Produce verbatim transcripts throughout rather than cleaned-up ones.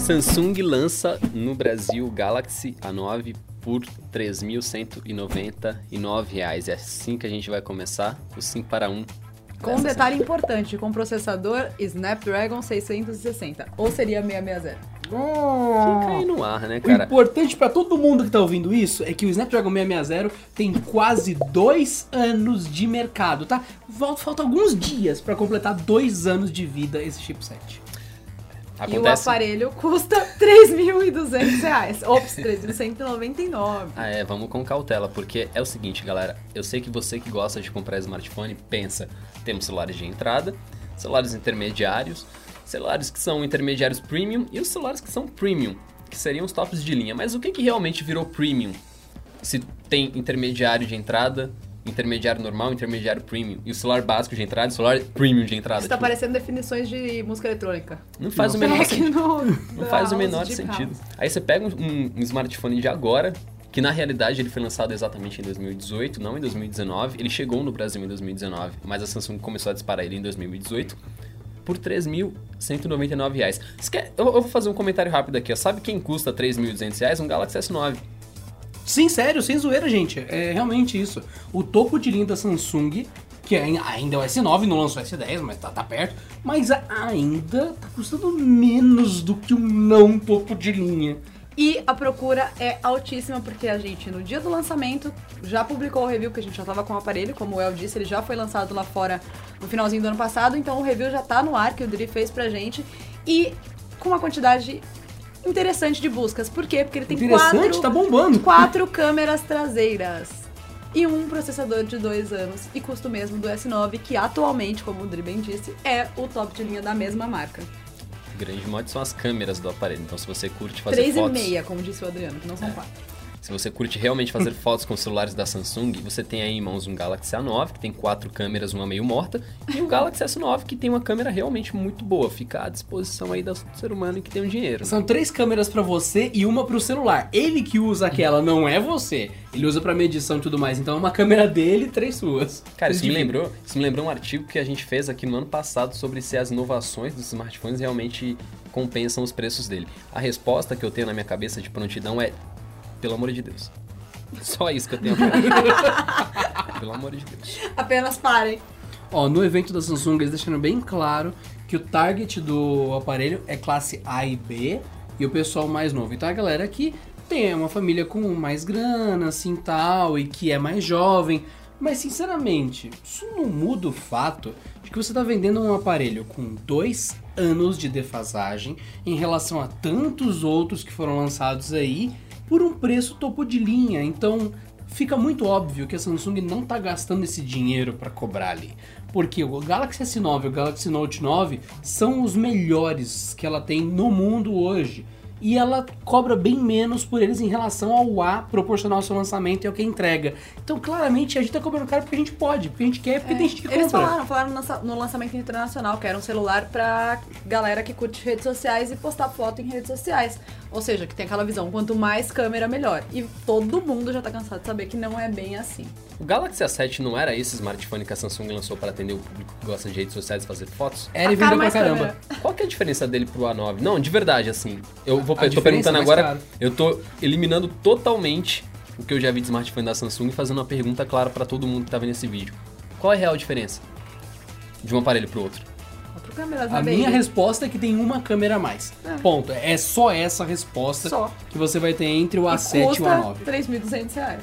Samsung lança no Brasil o Galaxy A nove por três mil cento e noventa e nove reais. É assim que a gente vai começar o cinco para um. Com um detalhe semana. importante, com processador Snapdragon seiscentos e sessenta, ou seria seiscentos e sessenta? Oh. Fica aí no ar, né, cara? O importante pra todo mundo que tá ouvindo isso é que o Snapdragon seiscentos e sessenta tem quase dois anos de mercado, tá? Falta alguns dias pra completar dois anos de vida esse chipset. Acontece. E o aparelho custa três mil e duzentos reais. Ops, três mil cento e noventa e nove. Ah, é, vamos com cautela, porque é o seguinte, galera. Eu sei que você que gosta de comprar smartphone pensa, temos celulares de entrada, celulares intermediários, celulares que são intermediários premium e os celulares que são premium, que seriam os tops de linha. Mas o que, que realmente virou premium? Se tem intermediário de entrada, intermediário normal, intermediário premium. E o celular básico de entrada e o celular premium de entrada. Isso tá tipo... parecendo definições de música eletrônica. Não faz Nossa. o menor sentido. Não faz o menor sentido. Aí você pega um, um smartphone de agora, que na realidade ele foi lançado exatamente em dois mil e dezoito, não em dois mil e dezenove. Ele chegou no Brasil em dois mil e dezenove, mas a Samsung começou a disparar ele em dois mil e dezoito. Por três mil cento e noventa e nove reais. Quer... Eu, eu vou fazer um comentário rápido aqui. Ó. Sabe quem custa três mil e duzentos reais? Um Galaxy S nove. Sim, sério, sem zoeira, gente. É realmente isso. O topo de linha da Samsung, que ainda é o S nove, não lançou o S dez, mas tá, tá perto, mas ainda tá custando menos do que um não topo de linha. E a procura é altíssima, porque a gente, no dia do lançamento, já publicou o review, porque a gente já tava com o aparelho, como o El disse, ele já foi lançado lá fora no finalzinho do ano passado, então o review já tá no ar, que o Dri fez pra gente, e com uma quantidade interessante de buscas. Por quê? Porque ele tem quatro, tá bombando. quatro câmeras traseiras e um processador de dois anos, e custa o mesmo do S nove, que atualmente, como o Dri bem disse, é o top de linha da mesma marca. O grande mod são as câmeras do aparelho, então se você curte fazer três fotos... três e meia, como disse o Adriano, que não são é. quatro. Se você curte realmente fazer fotos com celulares da Samsung, você tem aí em mãos um Galaxy A nove, que tem quatro câmeras, uma meio morta, e o Galaxy S nove, que tem uma câmera realmente muito boa. Fica à disposição aí do ser humano que tem um dinheiro. São três câmeras pra você e uma pro celular. Ele que usa aquela, não é você. Ele usa pra medição e tudo mais. Então é uma câmera dele e três suas. Cara, isso me, lembrou, isso me lembrou um artigo que a gente fez aqui no ano passado sobre se as inovações dos smartphones realmente compensam os preços dele. A resposta que eu tenho na minha cabeça de prontidão é, pelo amor de Deus. Só isso que eu tenho a falar. Pelo amor de Deus. Apenas parem. Ó, no evento da Samsung eles deixaram bem claro que o target do aparelho é classe A e B e o pessoal mais novo. Então a galera que tem uma família com mais grana, assim, tal, e que é mais jovem. Mas, sinceramente, isso não muda o fato de que você está vendendo um aparelho com dois anos de defasagem em relação a tantos outros que foram lançados aí, por um preço topo de linha. Então fica muito óbvio que a Samsung não está gastando esse dinheiro para cobrar ali, porque o Galaxy S nove e o Galaxy Note nove são os melhores que ela tem no mundo hoje, e ela cobra bem menos por eles em relação ao A proporcional ao seu lançamento e ao que entrega. Então, claramente, a gente tá cobrando caro porque a gente pode, porque a gente quer, porque é, tem gente que eles compra. Eles falaram, falaram no lançamento internacional que era um celular pra galera que curte redes sociais e postar foto em redes sociais. Ou seja, que tem aquela visão, quanto mais câmera, melhor. E todo mundo já tá cansado de saber que não é bem assim. O Galaxy A sete não era esse smartphone que a Samsung lançou para atender o público que gosta de redes sociais e fazer fotos? Era e vendeu pra caramba. Câmera. Qual que é a diferença dele pro A nove? Não, de verdade, assim. Eu vou, A eu tô perguntando é agora, caro. eu tô eliminando totalmente o que eu já vi de smartphone da Samsung e fazendo uma pergunta clara para todo mundo que tá vendo esse vídeo. Qual é a real diferença de um aparelho pro outro? Quatro câmeras, A minha resposta é que tem uma câmera a mais. É. Ponto. É só essa resposta Só. que você vai ter entre o E A sete e o A nove. custa três mil e duzentos reais.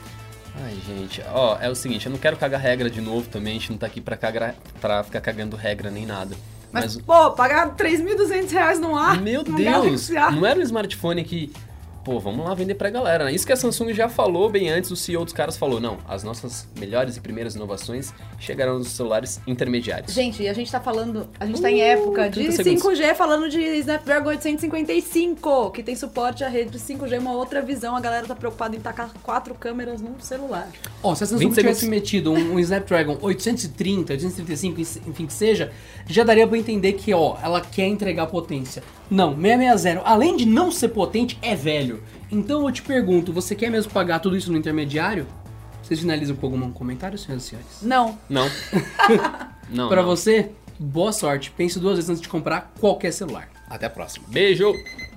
Ai, gente, ó, é o seguinte, eu não quero cagar regra de novo também, a gente não tá aqui pra, cagar, pra ficar cagando regra nem nada. Mas, Mas pô, pagar três mil e duzentos reais no ar? meu no Deus, Galaxy A. não era um smartphone que, pô, vamos lá vender pra galera, né? Isso que a Samsung já falou bem antes, o C E O dos caras falou, não, as nossas melhores e primeiras inovações chegarão nos celulares intermediários. Gente, e a gente tá falando, a gente tá Uh, em época de trinta cinco G, falando de Snapdragon oitocentos e cinquenta e cinco, que tem suporte à rede de cinco G, uma outra visão, a galera tá preocupada em tacar quatro câmeras num celular. Ó, se a Samsung tivesse metido um, um Snapdragon oitocentos e trinta, oitocentos e trinta e cinco, enfim que seja, já daria pra entender que, ó, ela quer entregar potência. Não, seiscentos e sessenta, além de não ser potente, é velho. Então eu te pergunto, você quer mesmo pagar tudo isso no intermediário? Vocês finalizam com algum comentário, senhoras e senhores? Não. Não. não. Pra não. você, boa sorte. Pense duas vezes antes de comprar qualquer celular. Até a próxima. Beijo!